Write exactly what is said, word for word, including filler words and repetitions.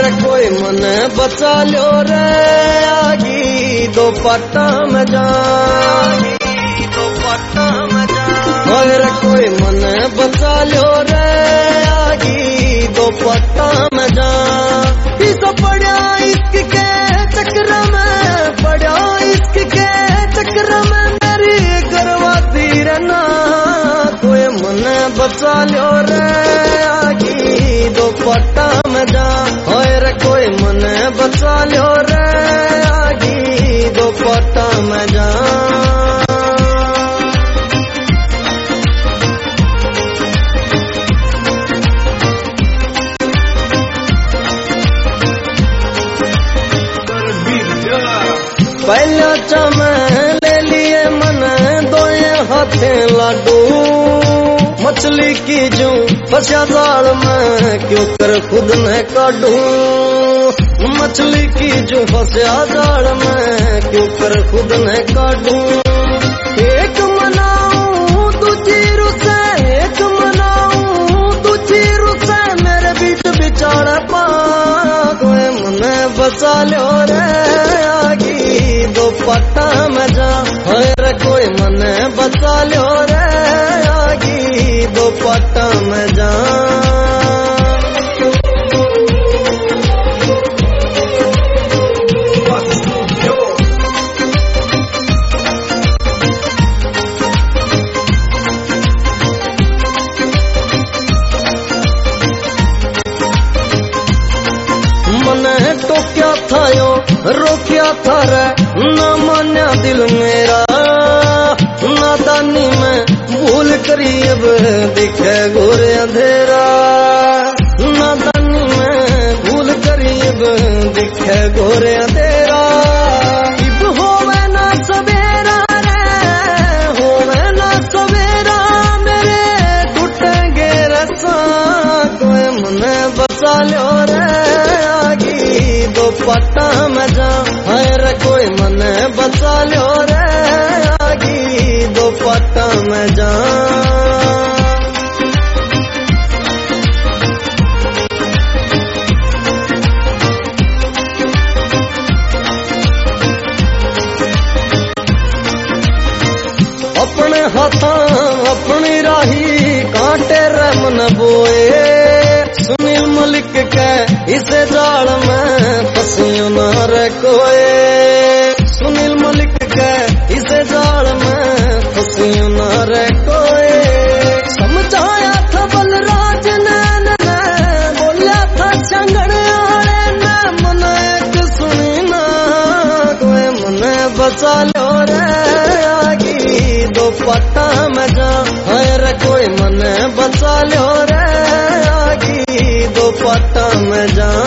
कोई मन बचा लो रे आगी दो पट्टा में जा दो पट्टा में जा और कोई मन बचा लो रे आगी दो पट्टा में जा इस पड़ा इश्क के चक्र में पड़ा इश्क के चक्र में मेरी करवाती रहना कोई मन बचा लो रे आगी दो पट्टा में जा और कोई मन बचा लो रे आगी दो पट्टा में जा पहला चमे ले लिए मन दोए हाथे लाडू मछली की जू फंसा जाल में क्यों कर खुद न काटू मछली की जू फंसा जाल में क्यों कर खुद न काटू एक मनाऊं दूजी रुसे एक मनाऊं दूजी रुसे मेरे बीच बिचार पा कोई मन बचा लो रे आगी दो पट्टा में जा और कोई मन बचा लो रे आगी दो पट्टा में जा मन तो क्या था यो रोकिया था रे ना मान्या दिल मेरा नादानी में भूल करी अब दिखे गोरे अंधेरा नादानी में भूल करी अब दिखे गोरे अंधेरा इब होवे ना सवेरा रे होवे ना सवेरा मेरे टूटेंगे रसा कोई मन बचा लो रे आगी दो पट्टा में जा हर कोई मन बचा लो रे आगी दो पट्टा में जा अपने हाथा अपनी राही कांटे रे मन बोए सुनील मलिक के इसे जाल में फंसियो ना रे कोई सुनील मलिक के इसे जाल में फंसियो ना रे कोई समझाया था बलराज ने बोला था चंगड़ आड़े ने मन एक सुनी ना कोई मन बचा लो रे आगी दो पट्टा में जा हर कोई मन बचा लो रे आगी दो पट्टा में जा